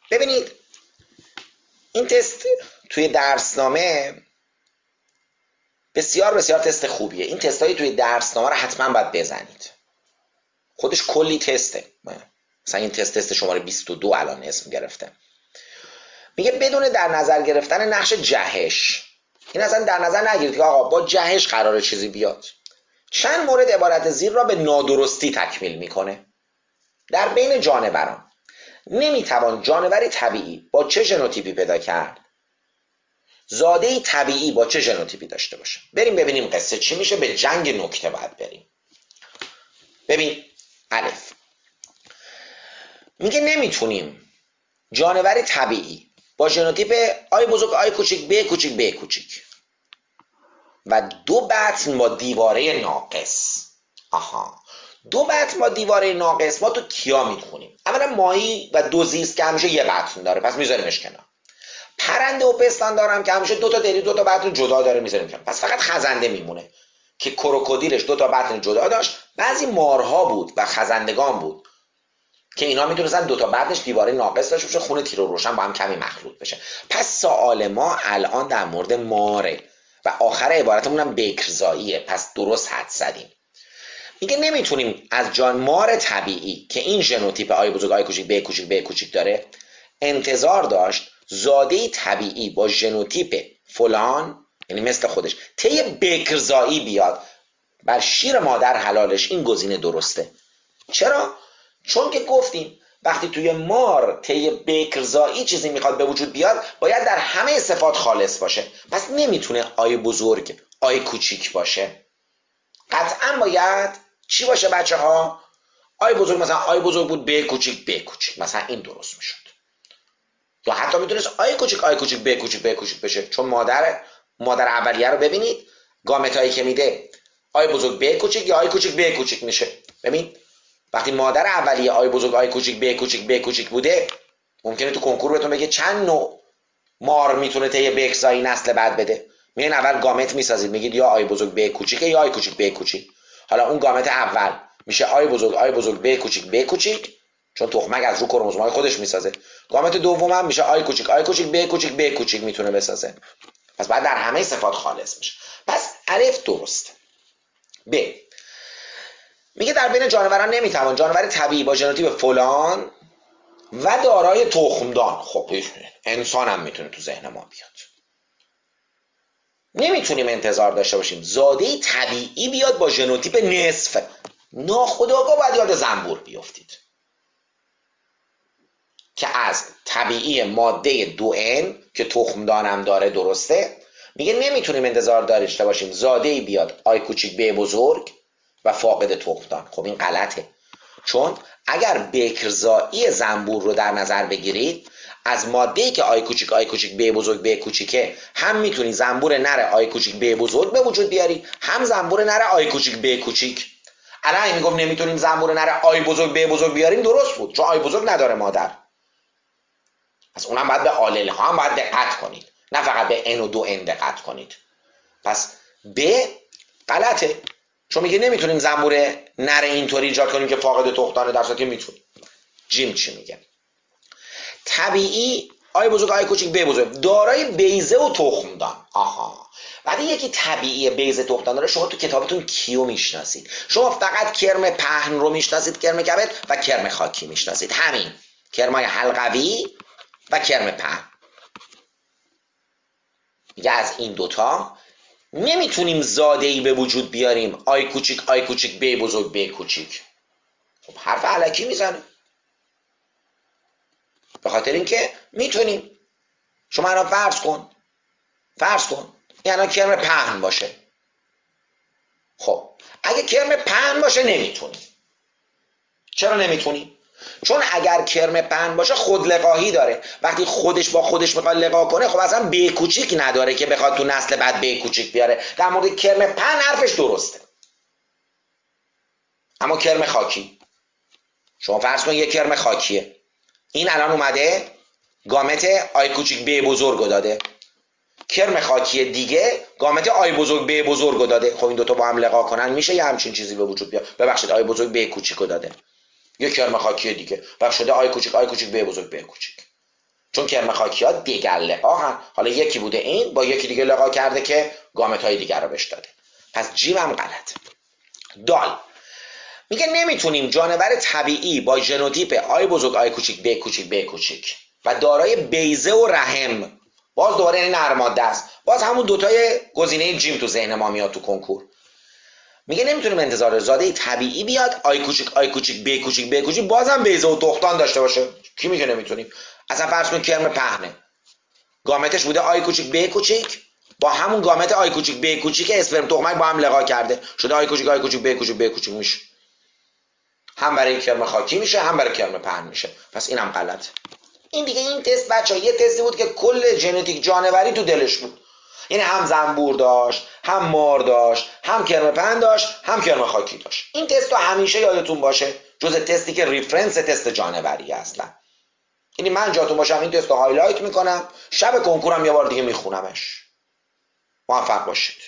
ببینید این تست توی درسنامه بسیار بسیار تست خوبیه. این تستایی توی درسنامه رو حتما باید بزنید. خودش کلی تسته. مثلا این تست شماره 22 الان اسم گرفته. میگه بدون در نظر گرفتن نقش جهش. این اصلا در نظر نگیرید که آقا با جهش قراره چیزی بیاد. چند مورد عبارت زیر را به نادرستی تکمیل میکنه. در بین جانوران نمیتوان جانوری طبیعی با چه ژنوتیپی پیدا کرد زاده‌ای طبیعی با چه ژنوتیپی داشته باشه. بریم ببینیم قصه چی میشه. به جنگ نکته باید بریم. ببین الف میگه نمیتونیم جانوری طبیعی با ژنوتیپ آی بزرگ آی کوچیک ب کوچیک ب کوچیک و دو بطن با دیواره ناقص. دو بطن با دیواره ناقص ما تو کیا میخونیم؟ اولا ماهی و دو زیست که همیشه یه بطن داره، پس میذاریمش کنار. پرنده و پستان دارم که همیشه دو تا دری دو تا بطن جدا داره، میذاریم کنار. پس فقط خزنده میمونه که کروکودیلش دو تا بطن جدا داشت. بعضی مارها بود و خزندگان بود که اینا میتونستن دو تا بطنش دیواره ناقص داشته باشه، خون تیر و روشن با هم کمی مخلوط بشه. پس سوال ما الان در مورد ماره و آخر عبارتمون هم بکرزاییه. پس درست حد زدیم. میگه نمیتونیم از جان مار طبیعی که این ژنوتیپ آی بزرگ آی کوچیک ب کوچیک ب کوچیک داره انتظار داشت زاده طبیعی با ژنوتیپ فلان، یعنی مثل خودش، طی بکرزایی بیاد بر شیر مادر حلالش. این گزینه درسته. چرا؟ چون که گفتیم وقتی توی مار طی بکرزایی چیزی میخواد به وجود بیاد باید در همه صفات خالص باشه. پس نمیتونه آی بزرگ آی کوچیک باشه. قطعا باید چی باشه بچه ها؟ آی بزرگ، مثلا آی بزرگ بود ب کوچیک ب کوچیک، مثلا این درست میشد. یا حتی میتونست آی کوچیک ب کوچیک ب کوچیک بشه، چون مادر اولیه رو ببینید گامت هایی که میده آی بزرگ ب کوچیک یا آی کوچیک ب کوچیک میشه. ببین وقتی مادر اولیه آی بزرگ آی کوچیک ب کوچیک بوده ممکنه تو کنکور بهتون بگه چند نوع مار میتونه طی بکرزایی نسل بعد بده. میان اول گامت میسازید، میگید یا آی بزرگ ب کوچیک یا آی کوچیک ب کوچیک. حالا اون گامت اول میشه آی بزرگ ب کوچیک چون تخمک از رو کروموزوم‌های خودش میسازه. گامت دوم هم میشه آی کوچیک ب کوچیک میتونه بسازه. پس بعد در همه صفات خالص میشه. پس الف درست. ب میگه در بین جانوران نمیتوان جانور طبیعی با ژنوتیپ فلان و دارای تخمدان. خب انسان هم میتونه تو ذهن ما بیاد. نمیتونیم انتظار داشته باشیم زاده طبیعی بیاد با ژنوتیپ نصف. ناخودآگاه باید یاد زنبور بیفتید که از طبیعی ماده 2N که تخمدانم داره درسته. میگه نمیتونیم انتظار داشته باشیم زاده بیاد آی کوچیک ب بزرگ و فاقد تخمدان. خب این غلطه، چون اگر بکرزایی زنبور رو در نظر بگیرید از ماده‌ای که آی کوچیک ب بزرگ ب کوچیکه هم میتونی زنبور نر آی کوچیک ب بزرگ به وجود بیاری، هم زنبور نر آی کوچیک ب کوچیک. الان این میگم نمیتونیم زنبور نر آی بزرگ ب بزرگ بیاریم درست بود، چون آی بزرگ نداره مادر. پس اونم باید به آلله ها هم باید دقت کنید، نه فقط به n و 2n دقت کنید. پس ب غلطه، چون میگه نمیتونیم زنبور نر اینطوری ایجاد کنیم که فاقد تخمدانه، در صورتی که میتونیم. جیم چی میگه؟ طبیعی آی بزرگ آی کوچیک ب بزرگ دارای بیضه و تخمدان. وقتی یکی طبیعی بیضه تخمدان داره شما تو کتابتون کیو میشناسید؟ شما فقط کرم پهن رو میشناسید، کرم کبد و کرم خاکی میشناسید. همین کرمای حلقوی و کرم پهن. میگه از این دوتا نمیتونیم زاده‌ای به وجود بیاریم آی کوچیک ب بزرگ ب کوچیک. خب حرف الکی میزنه، به خاطر اینکه میتونیم. شما الان فرض کن یعنی کرم پهن باشه. خب اگه کرم پهن باشه نمیتونی. چرا نمیتونی؟ چون اگر کرم پهن باشه خود لقاهی داره. وقتی خودش با خودش میخواد لقا کنه خب اصلا ب کوچیک نداره که بخواد تو نسل بعد ب کوچیک بیاره. در مورد کرم پهن حرفش درسته. اما کرم خاکی، شما فرض کن یه کرم خاکیه، این الان اومده گامت آی کوچیک ب بزرگو داده، کرم خاکی دیگه گامت آی بزرگ ب بزرگو داده. خب این دوتا با هم لقا کنن میشه یه همچین چیزی به وجود بیاد. ببخشید آی بزرگ ب کوچیکو داده، یه کرم خاکی دیگه و شده آی کوچیک ب بزرگ ب کوچیک. چون کرم خاکی ها دیگر لقاحن. حالا یکی بوده این با یکی دیگه لقا کرده که گامت های دیگر رو بهش داده. پس جیم هم غلط. دال میگه نمیتونیم جانور طبیعی با ژنوتیپ آی بزرگ آی کوچیک ب کوچیک ب کوچیک و دارای بیضه و رحم، باز دوباره این نرماده است، باز همون دوتای گزینه جیم تو ذهن ما میاد تو کنکور. میگه نمیتونیم انتظار زاده طبیعی بیاد آی کوچیک آی کوچیک ب کوچیک ب کوچیک بازم بیضه و تخمدان داشته باشه. کی میگه نمیتونیم؟ اصلا فرض کن کرم پهنه، گامتش بوده آی کوچیک ب کوچیک، با همون گامت آی کوچیک ب کوچیک اسپرم تخمک با هم لقا کرده، شده آی کوچیک ب کوچیک ب کوچیک میشه. هم برای کرم خاکی میشه هم برای کرم پهن میشه. پس اینم غلط. این دیگه این تست بچه‌ها یه تستی بود که کل ژنتیک جانوری تو دلش بود. یعنی هم زنبور داشت، هم مار داشت، هم کرم پهن داشت، هم کرم خاکی داشت. این تست رو همیشه یادتون باشه، جز تستی که ریفرنس تست جانوری هستن. یعنی من جاتون باشم این تست رو هایلایت میکنم، شب کنکورم یه بار دیگه میخونمش. موفق باشید.